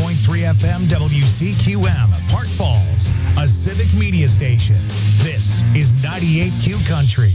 FM WCQM, Park Falls, a civic media station. This is 98Q Country.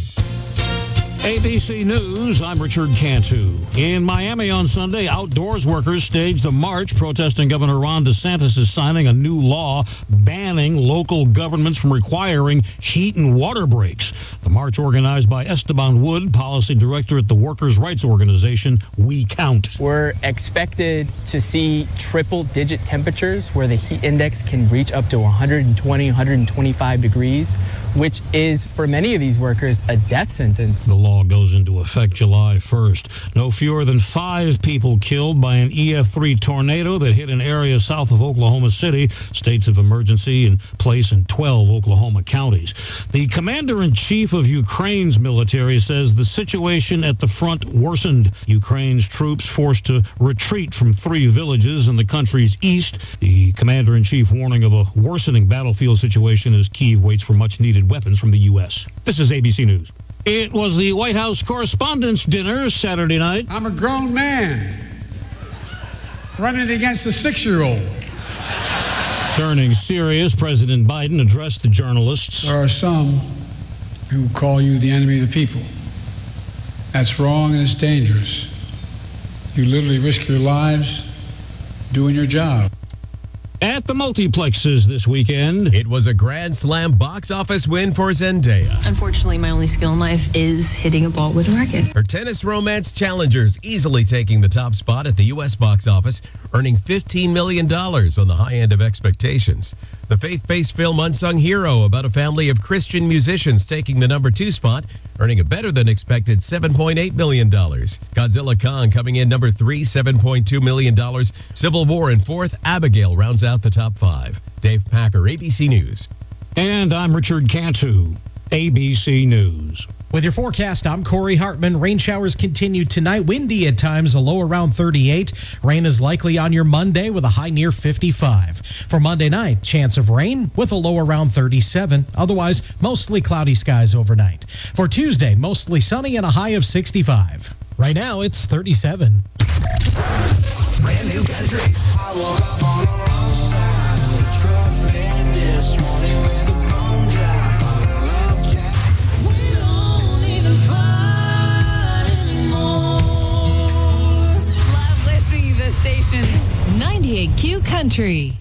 ABC News, I'm Richard Cantu. In Miami on Sunday, outdoors workers staged a march protesting Governor Ron DeSantis' signing a new law banning local governments from requiring heat and water breaks. The march organized by Esteban Wood, policy director at the workers' rights organization We Count. We're expected to see triple-digit temperatures where the heat index can reach up to 120, 125 degrees, which is, for many of these workers, a death sentence. The law goes into effect July 1st. No fewer than 5 people killed by an EF3 tornado that hit an area south of Oklahoma City. States of emergency in place in 12 Oklahoma counties. The commander-in-chief of Ukraine's military says the situation at the front worsened. Ukraine's troops forced to retreat from 3 villages in the country's east. The commander-in-chief warning of a worsening battlefield situation as Kyiv waits for much-needed weapons from the U.S. This is ABC News. It was the White House Correspondents' Dinner Saturday night. I'm a grown man running against a 6-year-old. Turning serious, President Biden addressed the journalists. There are some who call you the enemy of the people. That's wrong and it's dangerous. You literally risk your lives doing your job. At the multiplexes this weekend, it was a Grand Slam box office win for Zendaya. Unfortunately, my only skill in life is hitting a ball with a racket. Her tennis romance challengers easily taking the top spot at the U.S. box office, earning $15 million on the high end of expectations. The faith-based film Unsung Hero, about a family of Christian musicians, taking the number 2 spot, earning a better-than-expected $7.8 million. Godzilla Kong coming in number 3, $7.2 million. Civil War in 4th. Abigail rounds out the top 5. Dave Packer, ABC News. And I'm Richard Cantu, ABC News. With your forecast, I'm Corey Hartman. Rain showers continue tonight. Windy at times, a low around 38. Rain is likely on your Monday with a high near 55. For Monday night, chance of rain with a low around 37. Otherwise, mostly cloudy skies overnight. For Tuesday, mostly sunny and a high of 65. Right now, it's 37. Brand new country. I woke up on the wrong side of the truck bed this morning with a bone drop on a love jack. We don't even fight anymore. Love listening to this station. 98Q Country.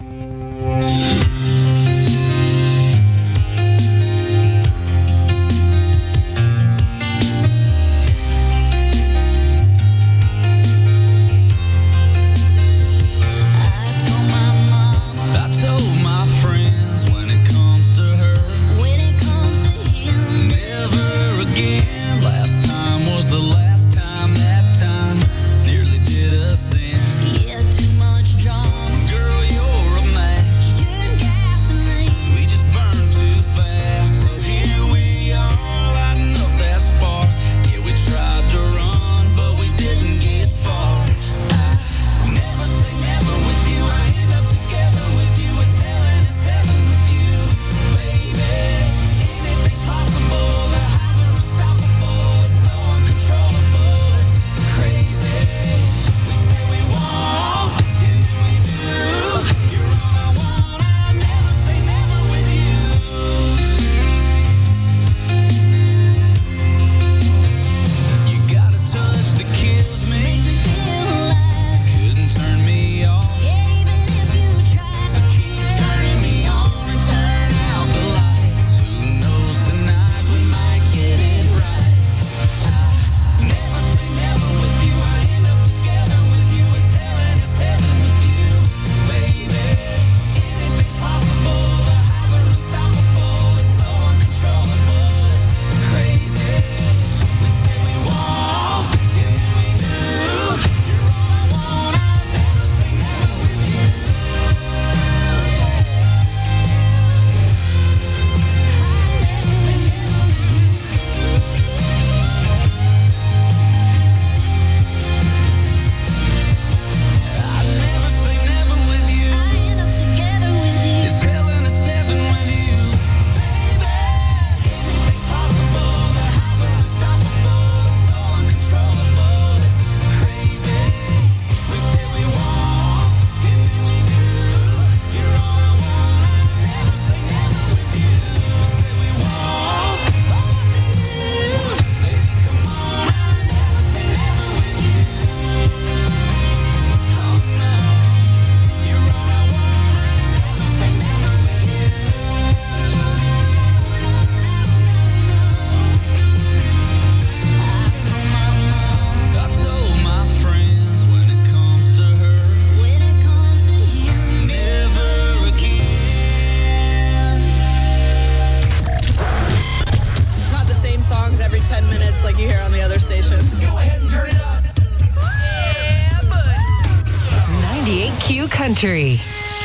Yeah, too much drama. Girl, you're a match. Yeah. Country.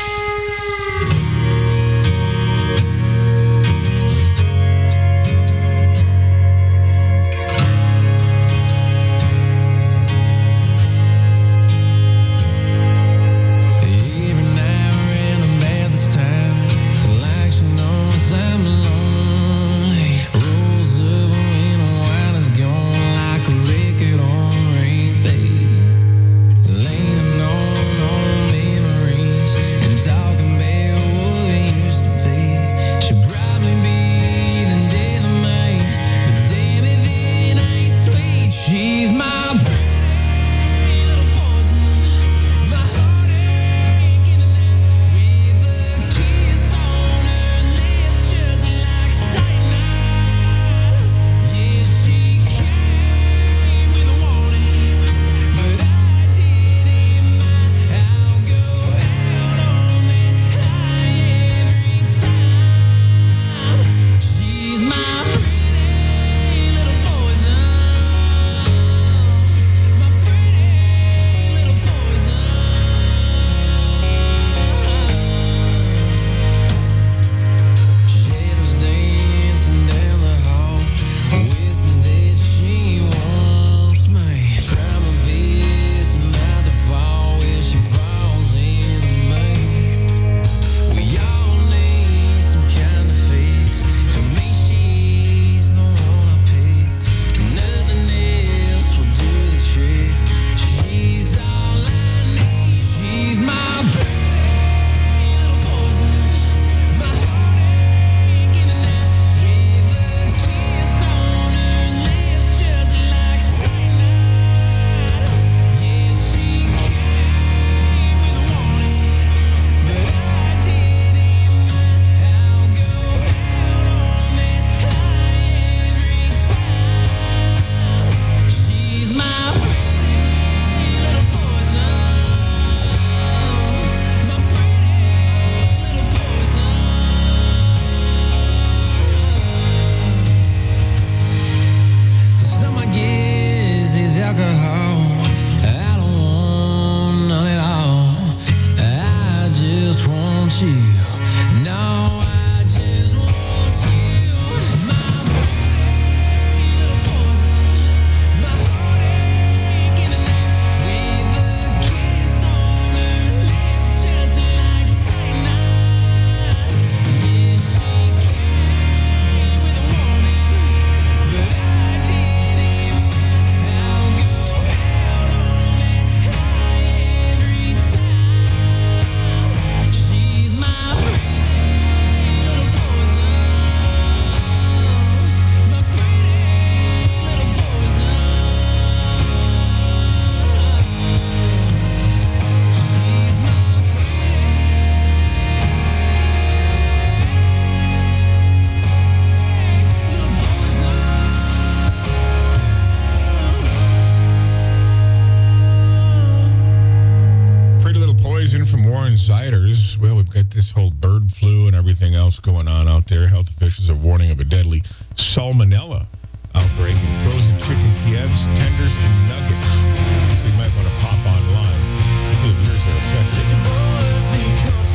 From Warren Ziders. Well, we've got this whole bird flu and everything else going on out there. Health officials are warning of a deadly salmonella outbreak in frozen chicken tiens, tenders, and nuggets. So you might want to pop online, see if yours are affected. Let your boys be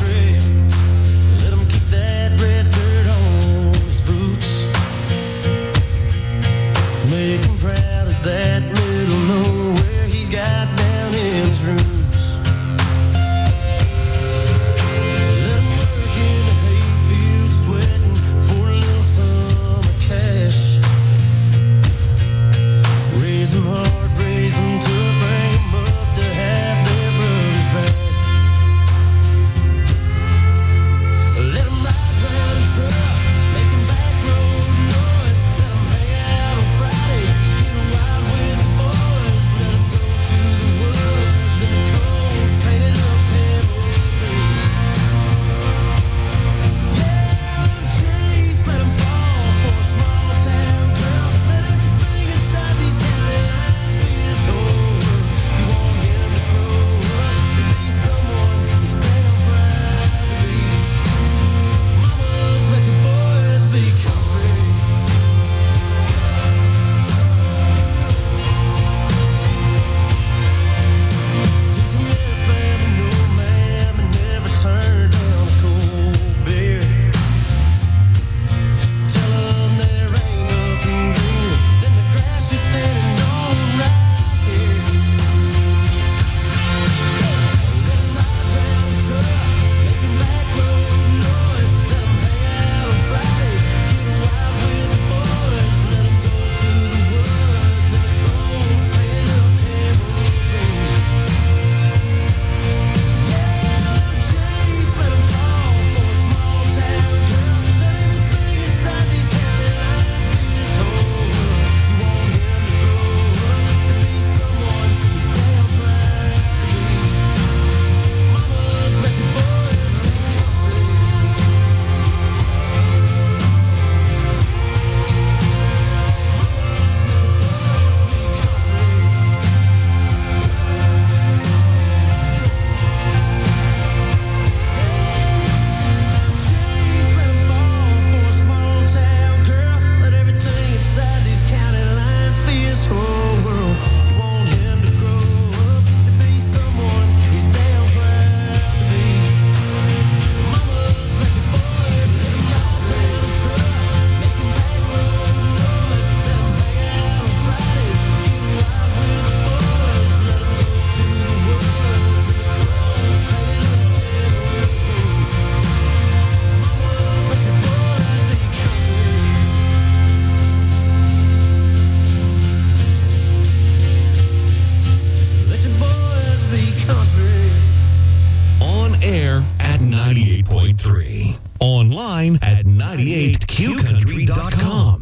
country. Let them keep that red dirt on his boots. Make him proud of that little nowhere he's got down in his roots. Hard 98QCountry.com.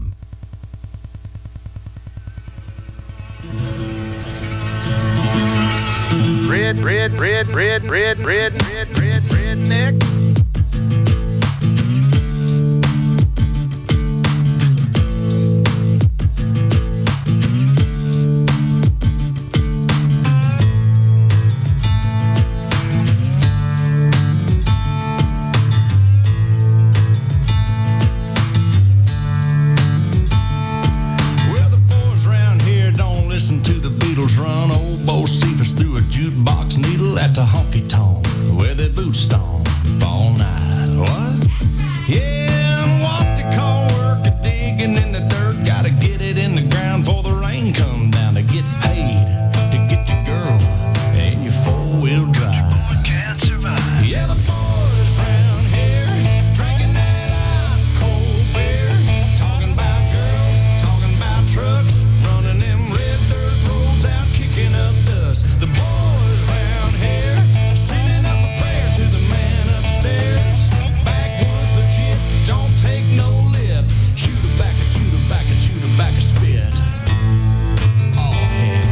Redneck. Well, the boys around here don't listen to the Beatles run. Old Bo Cephas threw a jukebox needle at the honky tonk where the boots stomp all night. What? Yeah, and what they call work at digging in the dirt. Gotta get it in the ground before the rain come down to get paid to get your girl and your four-wheel drive. Yeah, the boys around here drinking that ice cold beer, talking about girls, talking about trucks, running them red dirt roads out, kicking up dust. The boys around here sending up a prayer to the man upstairs. Backwoods legit, don't take no lip. Shoot her back and shoot her back and shoot her back and spit. Oh heck.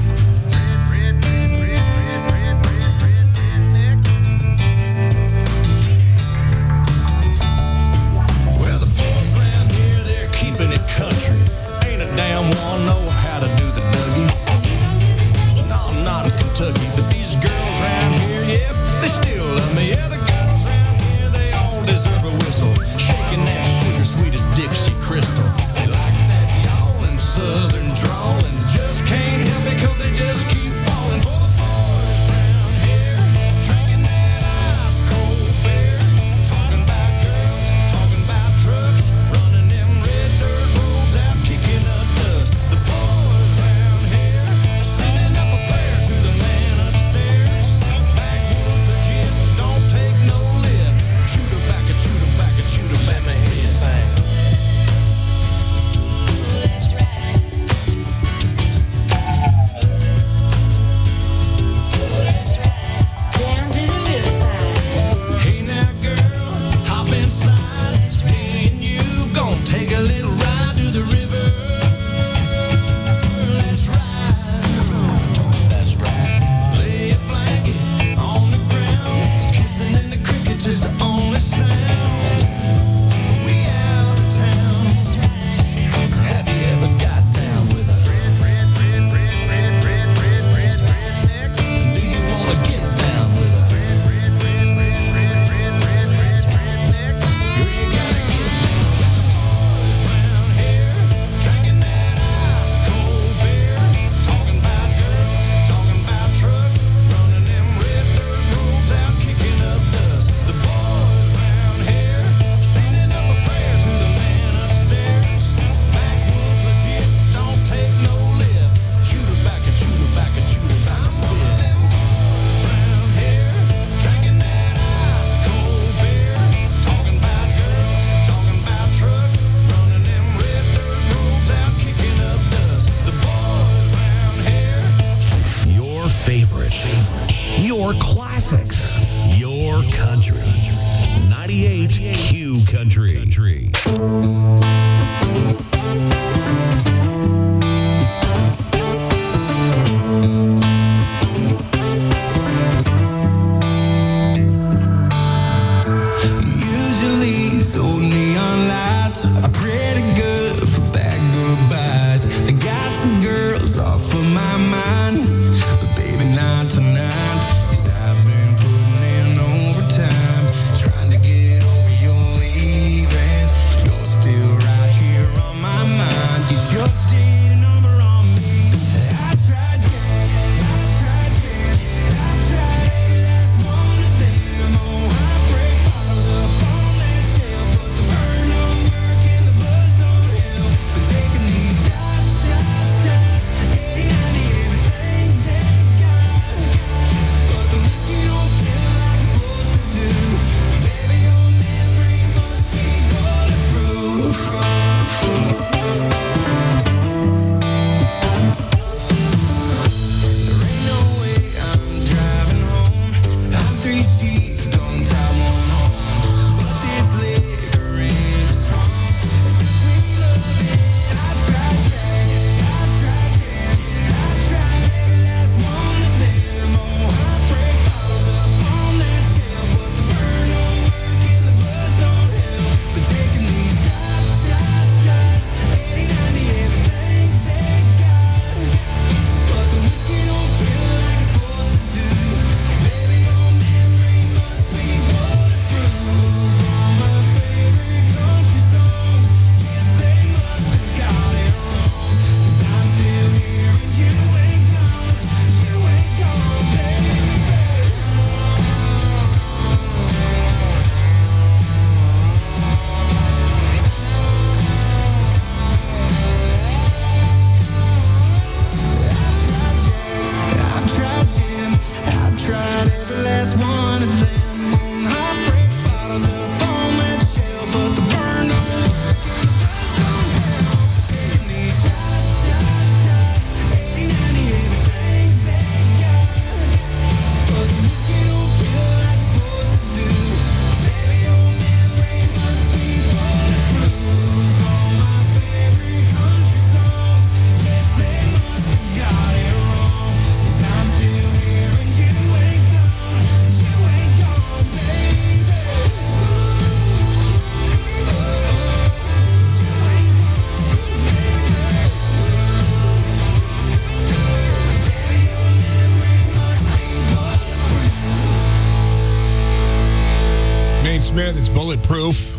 Well, the boys around here, they're keeping it country. Ain't a damn one know how to do the Dougie. No, I'm not in Kentucky, but these girls around here, yep, they still love me. Yeah, the girls around here, they all deserve a whistle. Shaking that sugar sweet as Dixie Crystal. They like that yawling southern drawl and just can't help it 'cause they just keep falling for the boys around here. Drinking that ice cold beer, talking about girls, talking about trucks, running them red dirt roads out, kicking up dust. The boys around here sending up a prayer to the man upstairs. Backwoods legit, don't take no lip. Shoot her back and shoot her back and shoot her back and spit. Down to the riverside. Hey now, girl, hop inside. Me and you gon' take a little ride to the river. Let's ride. That's right. Lay a blanket on the ground. Kissing in the crickets is the only sound. We out of town. Have you ever got down with a redneck? Do you wanna get down with a redneck? Girl, you gotta get down with the boys around here, drinking that ice cold beer, talking about girls, talking about trucks, running them red dirt roads out, kicking up dust. The boys around here sending up a prayer to the man upstairs. Backwoods legit, don't take no lip. Shoot her back and shoot her back and shoot her back and spit. Them boys around here drinking that ice cold beer, talking about girls, talking about trucks, running them red dirt roads out, kicking up dust. The boys around here. Your favorites, your classics, your country. 98Q Country. Usually so neon lights are pretty good for bad goodbyes. They got some girls off of my mind, but baby not tonight. 'Cause I've been putting in overtime, trying to get over your leaving. You're still right last one of them on heartbreak bottles up on that shelf, but the burn don't work and the bells don't help. Taking these shots, 80, 90, everything they got, but the whiskey don't kill like it's supposed to do. Baby, your memory must be bulletproof. All my favorite country songs, yes, they must have got it wrong, 'cause I'm still here and you ain't gone, baby. Nate Smith, it's Bulletproof.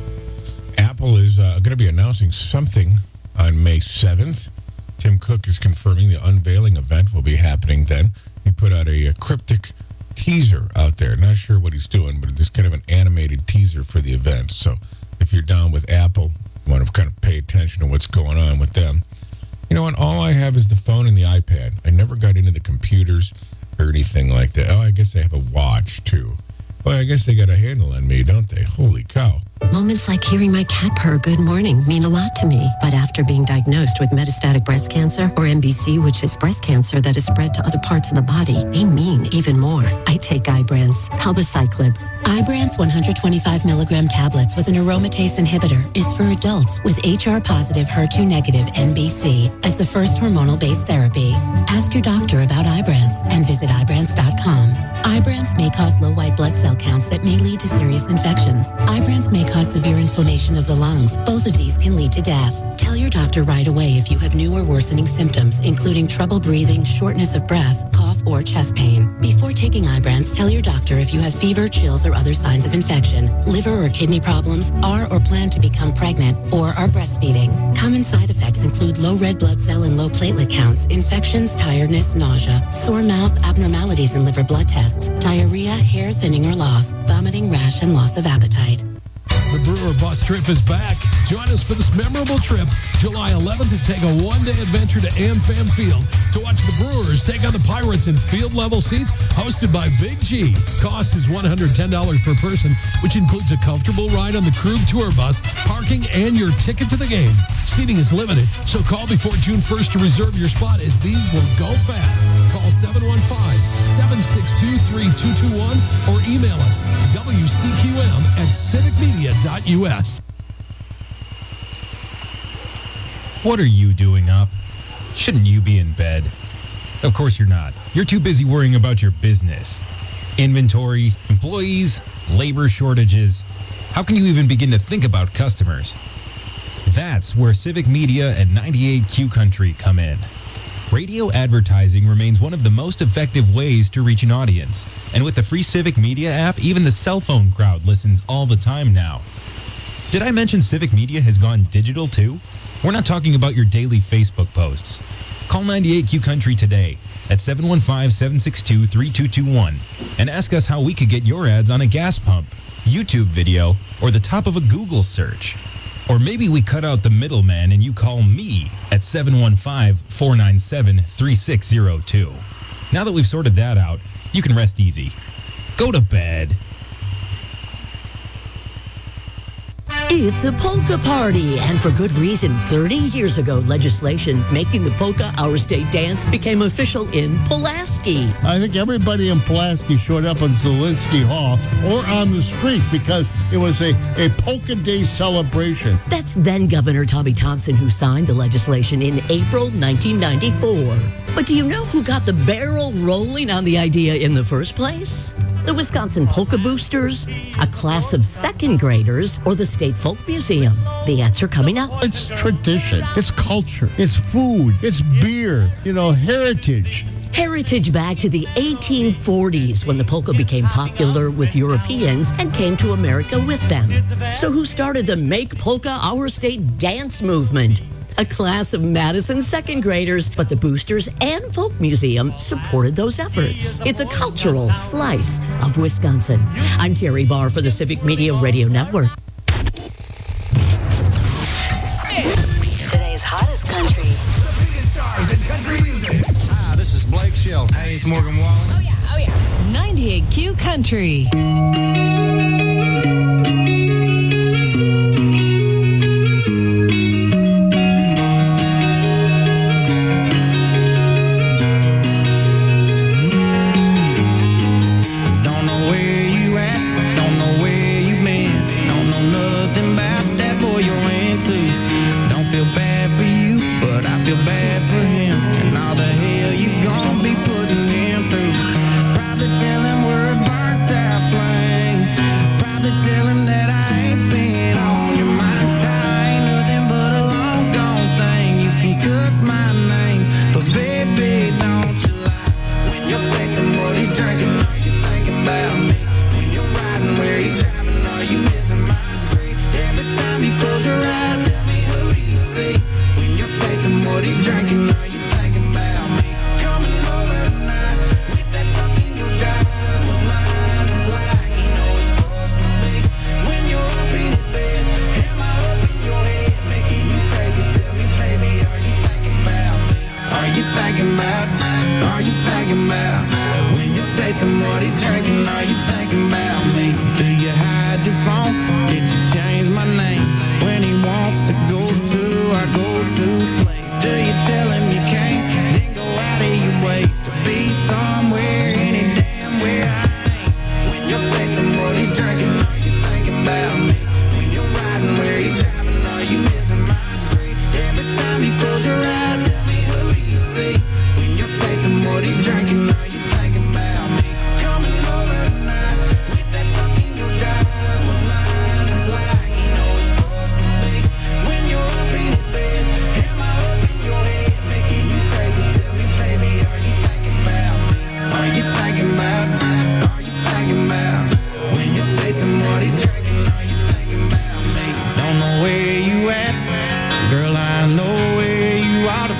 Apple is going to be announcing something on May 7th. Tim Cook is confirming the unveiling event will be happening then. He put out a cryptic teaser out there. Not sure what he's doing, but it's kind of an animated teaser for the event. So if you're down with Apple, you want to kind of pay attention to what's going on with them. You know what? All I have is the phone and the iPad. I never got into the computers or anything like that. Oh, I guess they have a watch, too. Well, I guess they got a handle on me, don't they? Holy cow. Moments like hearing my cat purr good morning mean a lot to me. But after being diagnosed with metastatic breast cancer, or MBC, which is breast cancer that is spread to other parts of the body, they mean even more. I take Ibrance, palbociclib. Ibrance 125 milligram tablets with an aromatase inhibitor is for adults with HR-positive, HER2-negative MBC as the first hormonal-based therapy. Ask your doctor about Ibrance and visit Ibrance.com. Ibrance may cause low white blood cell counts that may lead to serious infections. Ibrance may cause severe inflammation of the lungs. Both of these can lead to death. Tell your doctor right away if you have new or worsening symptoms, including trouble breathing, shortness of breath, cough, or chest pain. Before taking Ibrance, tell your doctor if you have fever, chills, or other signs of infection, liver or kidney problems, are or plan to become pregnant, or are breastfeeding. Common side effects include low red blood cell and low platelet counts, infections, tiredness, nausea, sore mouth, abnormalities in liver blood tests, diarrhea, hair thinning or loss, vomiting, rash, and loss of appetite. The Brewer Bus Trip is back. Join us for this memorable trip, July 11th, to take a one-day adventure to AmFam Field to watch the Brewers take on the Pirates in field-level seats hosted by Big G. Cost is $110 per person, which includes a comfortable ride on the Krug Tour Bus, parking, and your ticket to the game. Seating is limited, so call before June 1st to reserve your spot, as these will go fast. Call 715-762-3221 or email us wcqm@civicmedia.us. What are you doing up? Shouldn't you be in bed? Of course you're not. You're too busy worrying about your business. Inventory, employees, labor shortages. How can you even begin to think about customers? That's where Civic Media and 98Q Country come in. Radio advertising remains one of the most effective ways to reach an audience. And with the free Civic Media app, even the cell phone crowd listens all the time now. Did I mention Civic Media has gone digital too? We're not talking about your daily Facebook posts. Call 98Q Country today at 715-762-3221 and ask us how we could get your ads on a gas pump, YouTube video, or the top of a Google search. Or maybe we cut out the middleman and you call me at 715-497-3602. Now that we've sorted that out, you can rest easy. Go to bed. It's a polka party, and for good reason. 30 years ago, legislation making the polka our state dance became official in Pulaski. I think everybody in Pulaski showed up in Zielinski Hall or on the street because it was a polka day celebration. That's then Governor Tommy Thompson who signed the legislation in April 1994. But do you know who got the barrel rolling on the idea in the first place? The Wisconsin Polka Boosters, a class of second graders, or the State Folk Museum? The answer coming up. It's tradition, it's culture, it's food, it's beer, heritage. Heritage back to the 1840s when the polka became popular with Europeans and came to America with them. So who started the Make Polka Our State dance movement? A class of Madison second graders, but the Boosters and Folk Museum supported those efforts. It's a cultural slice of Wisconsin. I'm Terry Barr for the Civic Media Radio Network. Today's hottest country. The biggest stars in country music. Hi, this is Blake Shelton. Hey, it's Morgan Wallen. Oh, yeah. yeah. 98Q Country. Don't know where you at, don't know where you been, don't know nothing about that boy you're into. Don't feel bad for you, but I feel bad for him, and all the hell you gon' be putting him through. Probably tell him we're a burnt out flame, probably tell him that I ain't been on your mind. I ain't nothing but a long gone thing, you can cuss my name, but baby don't you lie. When you're tasting what he's drinking, are you thinking about me? When you're riding where he's driving, are you missing my street? Every time you close your eyes, tell me who do you see? When you're tasting what he's drinking, are you thinking about me? Coming over tonight, wish that truck in your drive was mine, just like you know it's supposed to be. When you're up in his bed, am I up in your head, making you crazy? Tell me, baby, are you thinking about me? Are you thinking about? Are you thinking about? When you're tasting what he's drinking, are you thinking about me? Do you hide your phone? Did you change my name? When he wants to go to our go-to place, do you tell him you can't? Then go out of your way to be somewhere any damn where I ain't. When you're tasting what he's drinking, are you thinking about me? When you're riding where he's driving, are you missing my street? Every time you close your eyes, tell me who do you see? When you're tasting what he's drinking, are you thinking about me? Coming over tonight, wish that truck in your drive was mine, just like you know it's supposed to be. When you're up in his bed, am I up in your head, making you crazy? Tell me, baby, are you thinking about me? Are you thinking about? Are you thinking about? When you're tasting what he's drinking, are you thinking about me? Don't know where you at, girl, I know where you ought to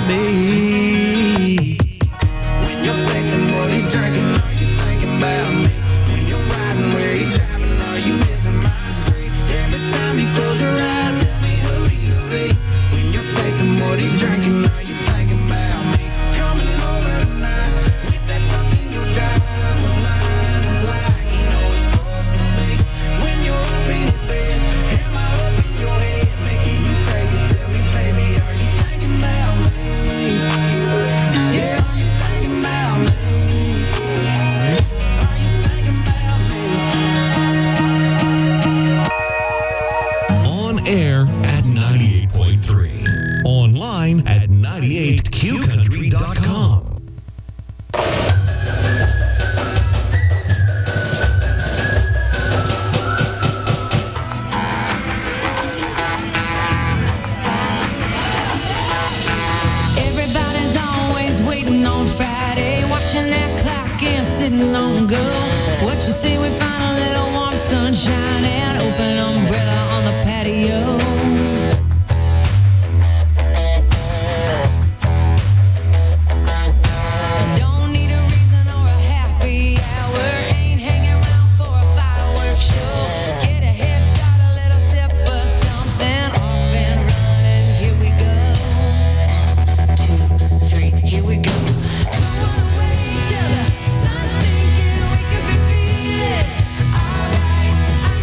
be. When you're tasting what he's drinking, are you thinking about me? When you're riding where he's driving, are you missing my street? Every time you close your eyes, tell me who do you see? When you're tasting what he's drinking, are you thinking about me? Coming over tonight, wish that truck in your drive was mine, just like you know it's supposed to be. When you're up in his bed, am I up in your head, making you crazy? Tell me, baby, are you thinking about me? Yeah, are you thinking about me? Are you thinking about me? On air at 98.3. Online at 98qcountry.com. Everybody's always waiting on Friday, watching that clock and sitting on go. What you say we find a little warm sunshine and open umbrella on the patio. Don't need a reason or a happy hour, ain't hanging around for a fireworks show. Get a head start, a little sip of something, off and running, here we go. 1, 2, 3, here we go. Don't wanna wait till the sun's sinking, we could be feeling alright. I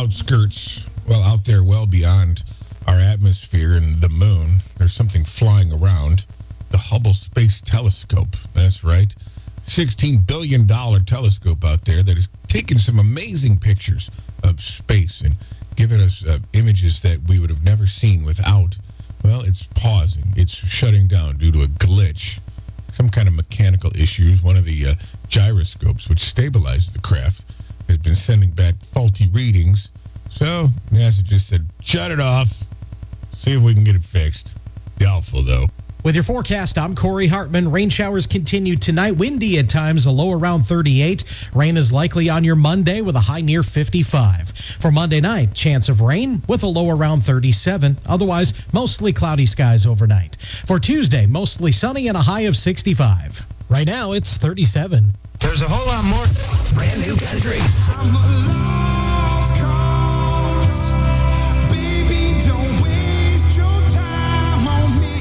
outskirts, well, out there well beyond our atmosphere and the moon, there's something flying around. The Hubble Space Telescope. That's right. $16 billion telescope out there that is taking some amazing pictures of space and giving us images that we would have never seen without. Well, it's pausing. It's shutting down due to a glitch, some kind of mechanical issues. One of the gyroscopes, which stabilizes the craft, has been sending back faulty readings. So NASA just said, shut it off. See if we can get it fixed. Doubtful, though. With your forecast, I'm Corey Hartman. Rain showers continue tonight. Windy at times, a low around 38. Rain is likely on your Monday with a high near 55. For Monday night, chance of rain with a low around 37. Otherwise, mostly cloudy skies overnight. For Tuesday, mostly sunny and a high of 65. Right now, it's 37. There's a whole lot more brand new country. I'm a lost cause. Baby, don't waste your time on me.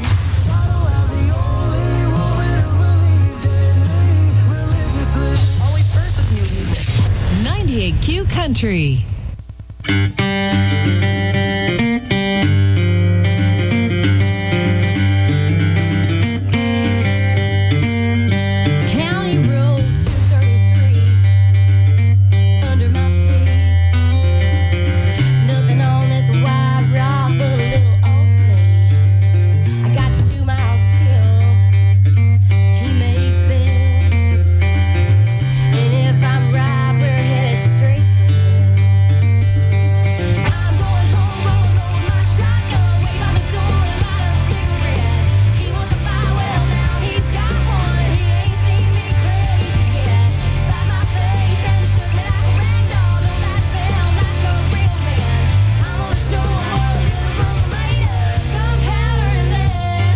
Always first with new music. 98Q Country. County Road 233 under my feet. Nothing on this wide rock but a little old me. I got 2 miles till he makes bend. And if I'm right, we're headed straight for him. I'm going home, rolling over my shotgun, way by the door and light a cigarette. He wants a fire, well now he's got one, and he ain't seen me crazy yet. Slapped my face and shook me like a rag doll. Don't that sound like a real man? I'm gonna show him what a little girl's made of. Gunpowder and lead.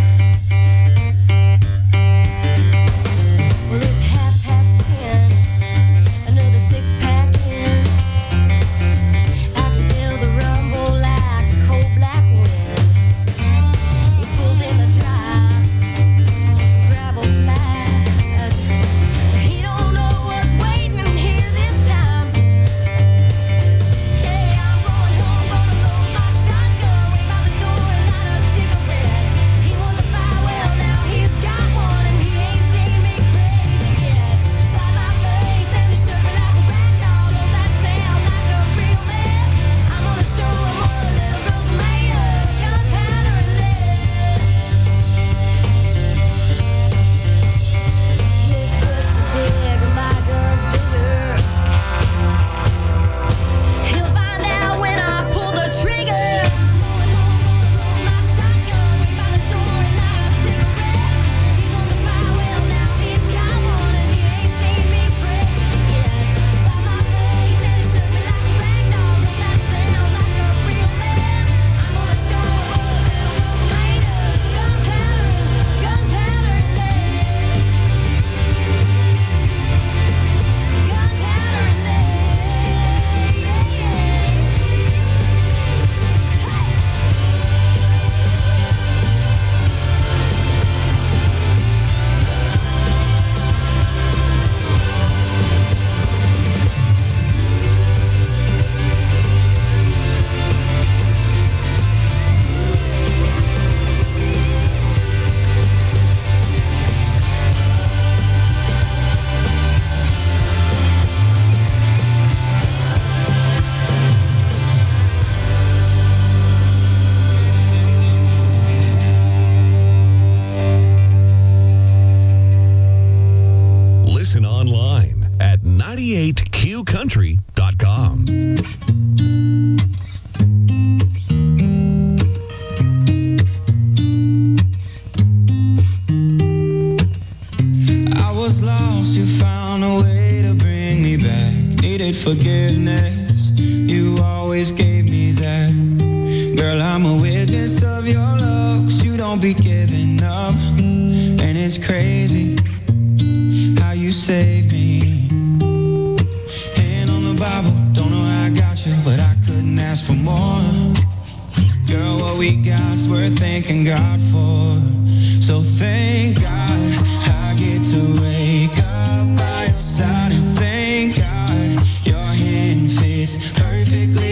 Well, it's 10:30, another 6-pack in. I can feel the rumble like a cold black wind. He pulls in the drive, gravel flies. He don't know what's waiting here this time. Hey, I'm going home, gonna load my shotgun, way by the door and light a cigarette. He wants a fire, well now he's got one, and he ain't seen me crazy yet. Slapped my face and he shook me like a rag doll. Don't that sound like a real man? I'm gonna show him what a little girl's made of. Gunpowder and lead. His twist is big and my gun's bigger. He'll find out when I pull the trigger. Going home, gonna load my shotgun, way by the door and light a cigarette. He wants a fire, well now he's got one, and he ain't seen me crazy yet. Slapped my face and he shook me like a rag doll. Don't that sound like a real man? I'm gonna show him what a little girl's made of. Gunpowder and lead. Gunpowder and lead. Yeah, yeah. Listen online at 98qcountry.com. I was lost, you found a way to bring me back. Needed forgiveness, you always gave me that. Girl, I'm a witness of your love, 'cause you don't be giving up. And it's crazy how you saved me. Hand on the Bible, don't know how I got you, but I couldn't ask for more. Girl, what we got's worth thanking God for. So thank God I get to wake up by your side, and thank God your hand fits perfectly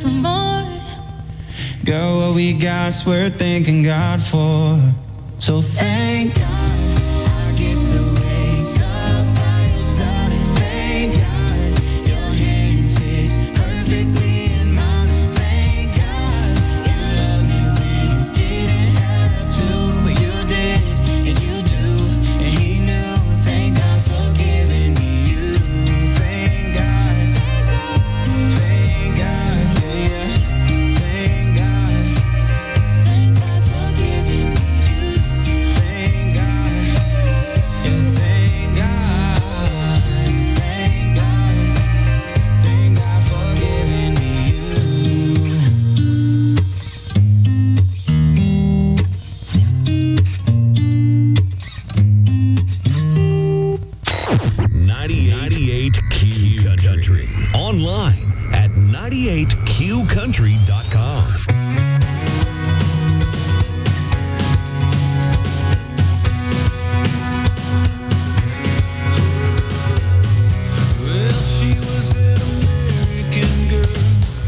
some more. Girl, what we got's worth thanking God for. So thank God I get to wake up by your side, and thank God your hand fits perfectly in mine. Thank God you love me when you didn't have to, but you did, and you do, and He knew. Thank God for giving me you. Thank God, thank God, yeah. Thank God, thank God for giving me you. Thank God, yeah. Thank God, thank God, thank God for giving me you. 98 Q Country. Online at 98QCountry.com. Well, she was an American girl,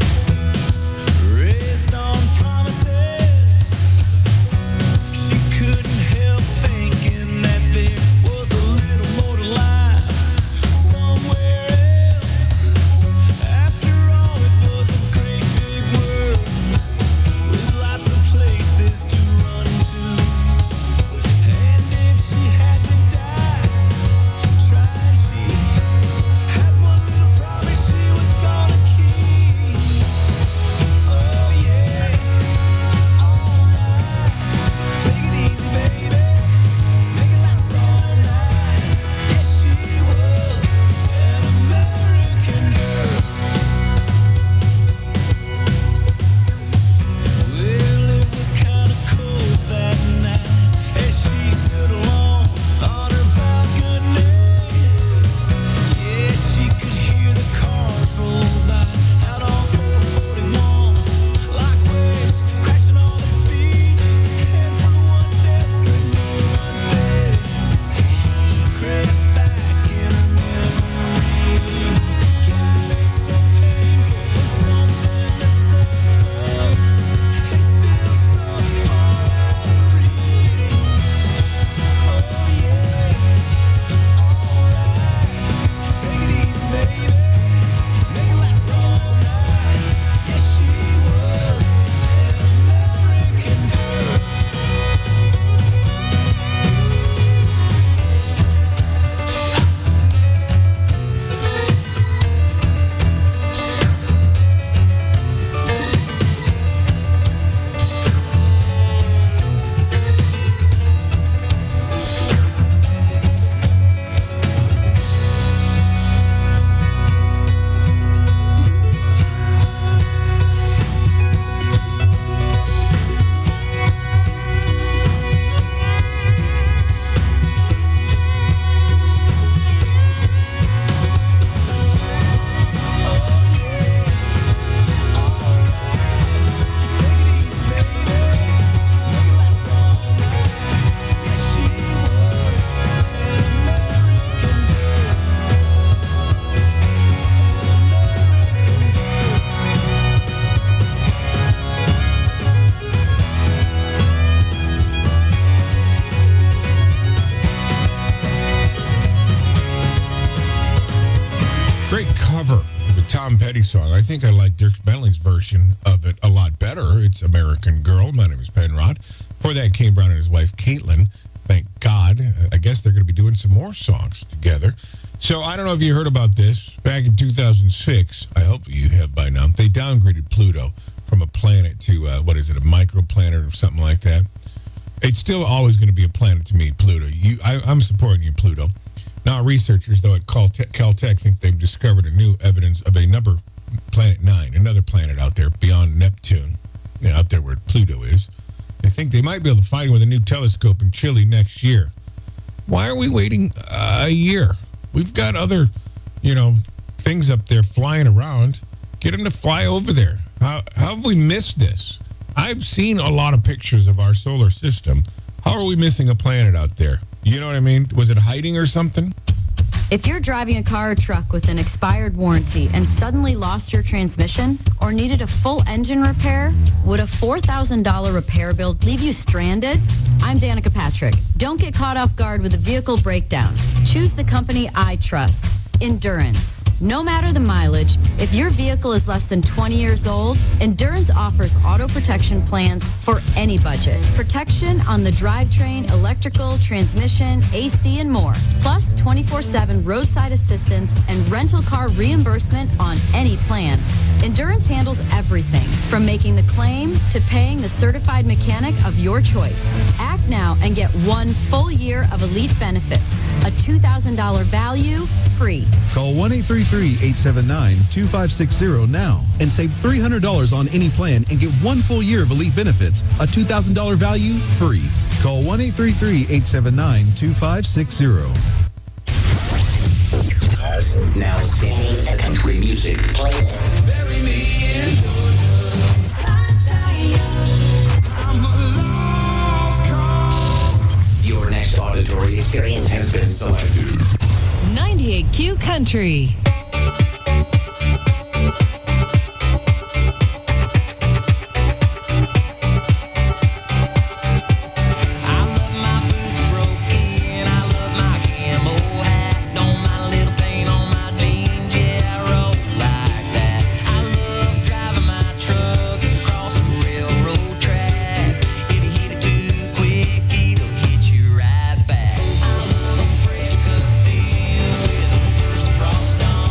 raised on promises. She couldn't help thinking that there was a little more to life somewhere else. After all, it was a great big world with lots of places to run to. And if she had to die trying, she had one little promise she was gonna keep. Oh yeah, alright. Take it easy, baby. Make it last all night. Yes, she was an American girl. Well, it was kinda cold that night as she stood alone on her balcony. Yeah, she could hear the cars roll by out on 441, like waves crashing on the beach. And for one desperate moment there, he crept back in her memory. God, it's so painful, but something that's so close is still so far out of reach. Oh yeah, alright. Take it easy, baby. Make it last all night. Yes, she was an American girl. Great cover of a Tom Petty song. I think I like Dirk Bentley's version of it a lot better. It's American Girl. My name is Penrod. Before that, Kane Brown and his wife, Caitlin. Thank God. I guess they're going to be doing some more songs together. So I don't know if you heard about this. Back in 2006, I hope you have by now, they downgraded Pluto from a planet to, a microplanet or something like that. It's still always going to be a planet to me, Pluto. I'm supporting you, Pluto. Now, researchers, though, at Caltech think they've discovered a new evidence of Planet 9, another planet out there beyond Neptune, out there where Pluto is. They think they might be able to find it with a new telescope in Chile next year. Why are we waiting a year? We've got other, things up there flying around. Get them to fly over there. How have we missed this? I've seen a lot of pictures of our solar system. How are we missing a planet out there? You know what I mean? Was it hiding or something? If you're driving a car or truck with an expired warranty and suddenly lost your transmission or needed a full engine repair, would a $4,000 repair bill leave you stranded? I'm Danica Patrick. Don't get caught off guard with a vehicle breakdown. Choose the company I trust. Endurance. No matter the mileage, if your vehicle is less than 20 years old, Endurance offers auto protection plans for any budget. Protection on the drivetrain, electrical, transmission, AC, and more. Plus 24/7 roadside assistance and rental car reimbursement on any plan. Endurance handles everything from making the claim to paying the certified mechanic of your choice. Act now and get 1 full year of elite benefits. A $2,000 value, free. Call 1-833-879-2560 now and save $300 on any plan and get 1 full year of elite benefits. A $2,000 value, free. Call 1-833-879-2560. Now spinning the country music playlist. Bury me in your next auditory experience has been selected. 98Q Country. Frost on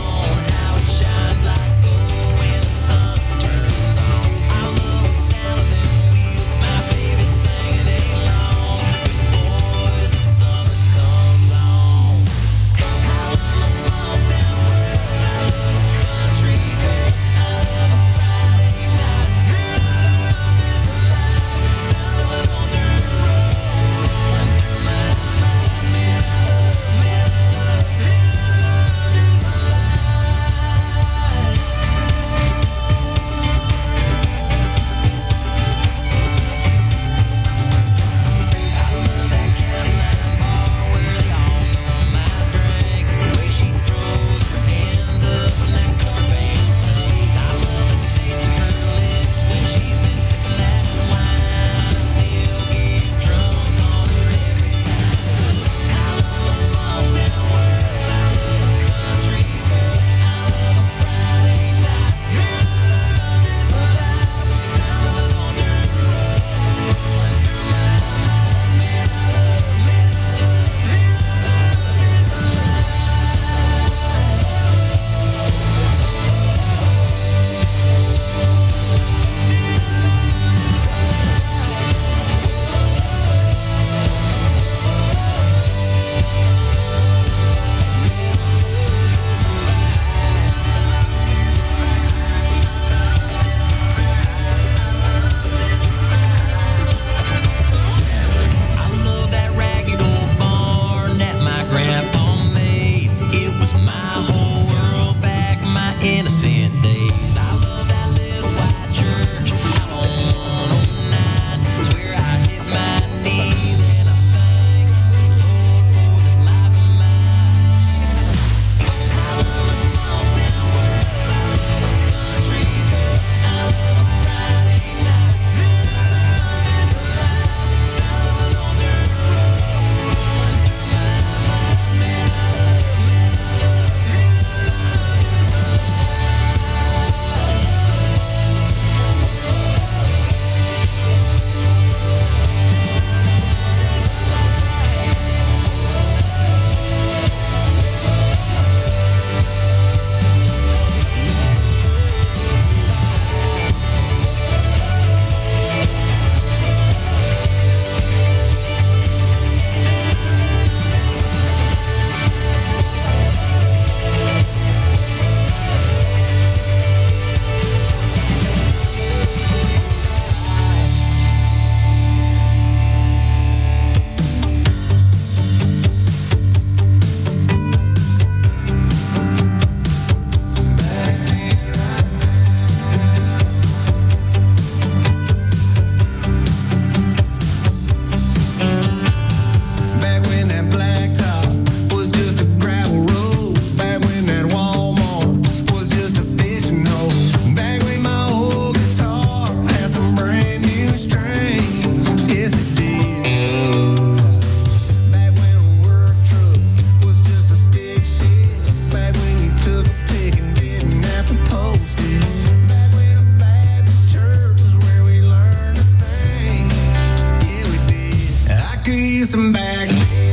you some back.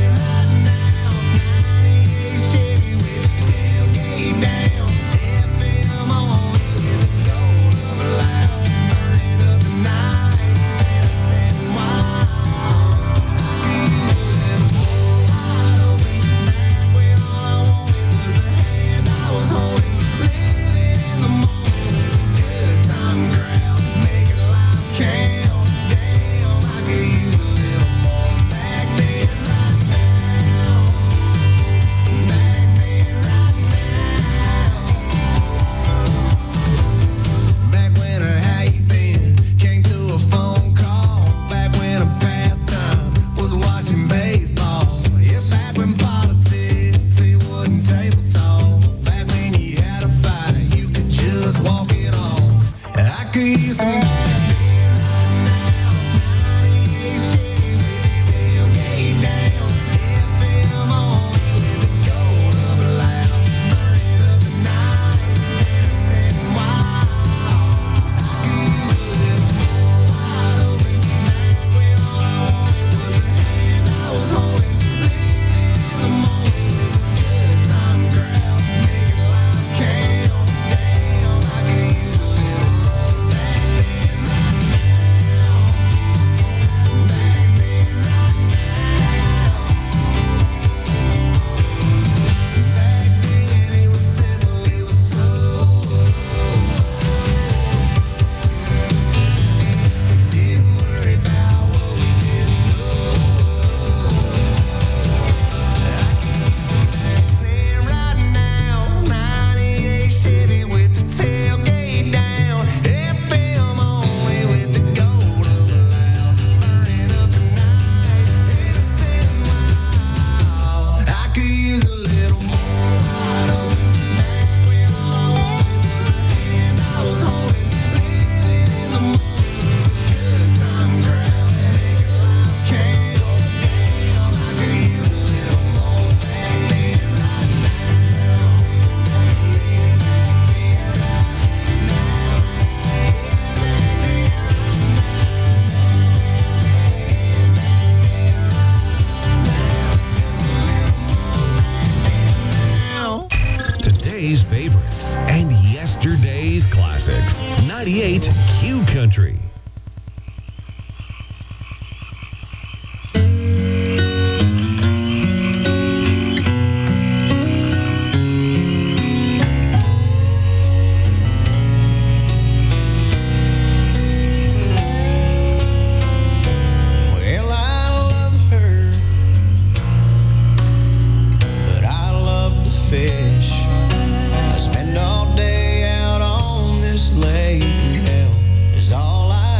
Today's favorites and yesterday's classics. 98 Q Country. Well, I love her, but I love to fish. I spend all day out on this lake, and hell is all I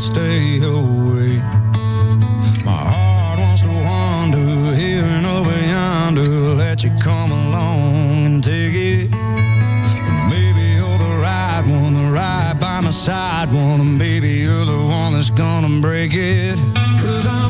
stay away. My heart wants to wander here and over yonder. Let you come along and take it. Maybe you're the right one, the right by my side one, and baby you're the one that's gonna break it. 'Cause I'm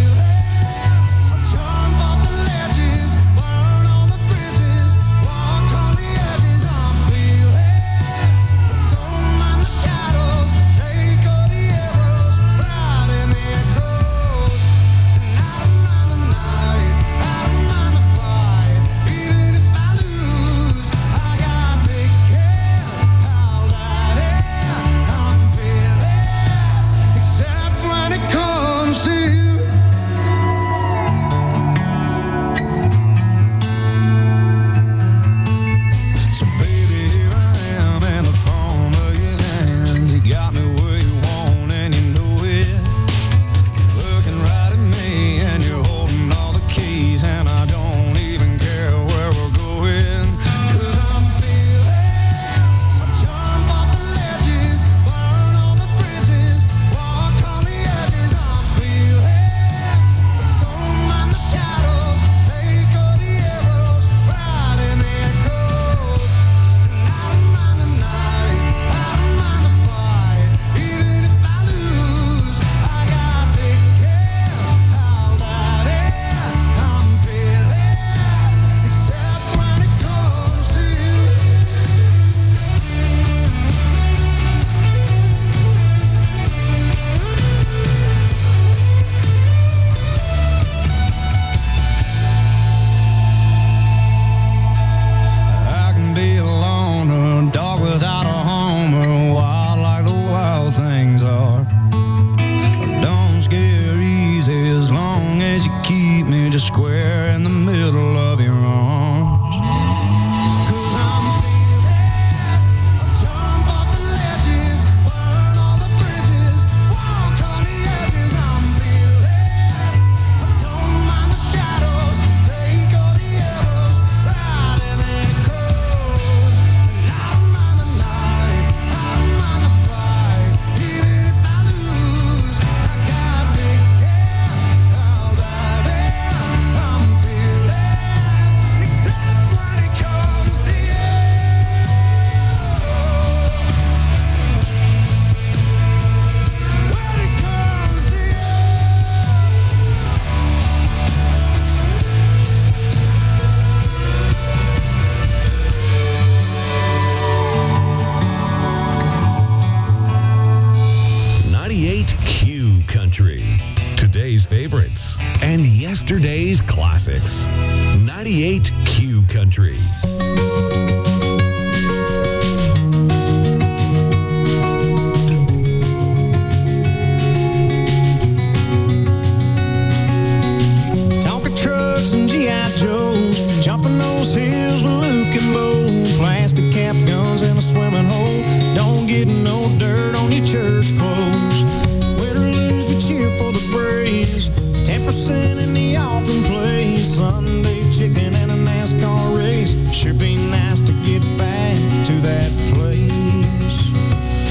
and yesterday's classics. 98 Q Country. Tonka trucks and G.I. Joes, jumping those hills with Luke and Bo, plastic cap guns and a swimming hole.